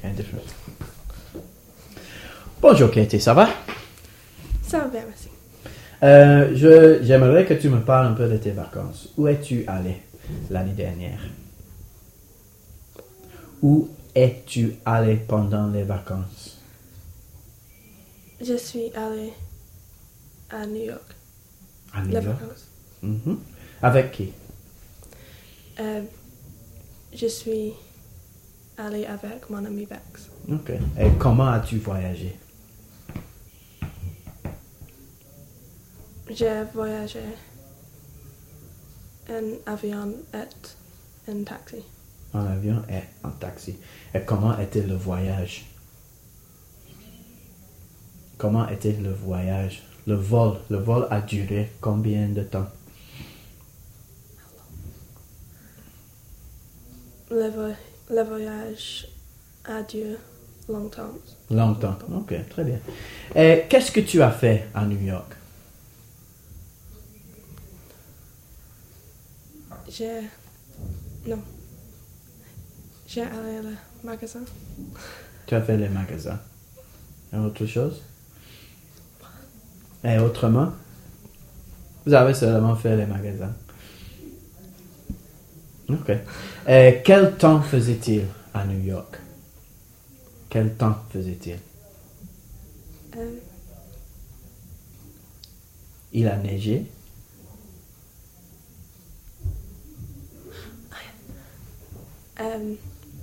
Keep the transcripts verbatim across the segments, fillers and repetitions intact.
different. Bonjour Katie, ça va? Ça va bien, merci. Euh, je, j'aimerais que tu me parles un peu de tes vacances. Où es-tu allé l'année dernière? Où es-tu allé pendant les vacances? Je suis allée à New York. À New Les York? vacances. Mhm. Avec qui? Euh, je suis allée avec mon ami Bex. Ok. Et comment as-tu voyagé? J'ai voyagé en avion et en taxi. En avion et en taxi. Et comment était le voyage? Comment était le voyage? Le vol. Le vol a duré combien de temps? Le, vo- le voyage a duré longtemps. Longtemps. Ok, très bien. Et qu'est-ce que tu as fait à New York? J'ai... Non. J'ai allé au magasin. Tu as fait les magasins. Et autre chose? Et autrement? Vous avez seulement fait les magasins. Ok. Et quel temps faisait-il à New York? Quel temps faisait-il? Euh, Il a neigé? euh,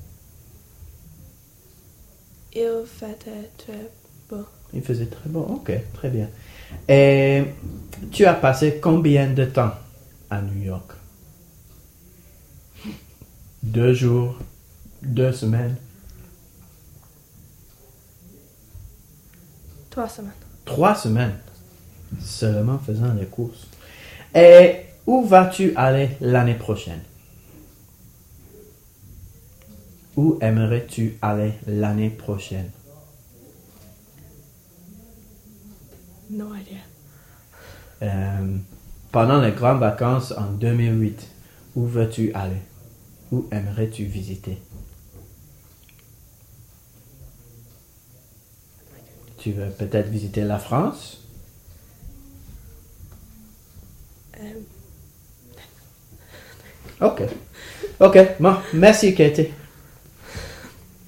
il faisait très beau. Il faisait très beau. Ok, très bien. Et tu as passé combien de temps à New York? Deux jours? Deux semaines? Trois semaines. Trois semaines? Seulement faisant les courses. Et où vas-tu aller l'année prochaine? Où aimerais-tu aller l'année prochaine? No idea. Euh, pendant les grandes vacances en deux mille huit, où veux-tu aller? Où aimerais-tu visiter? Tu veux peut-être visiter la France? Euh, Ok. Ok, bon, merci Katie.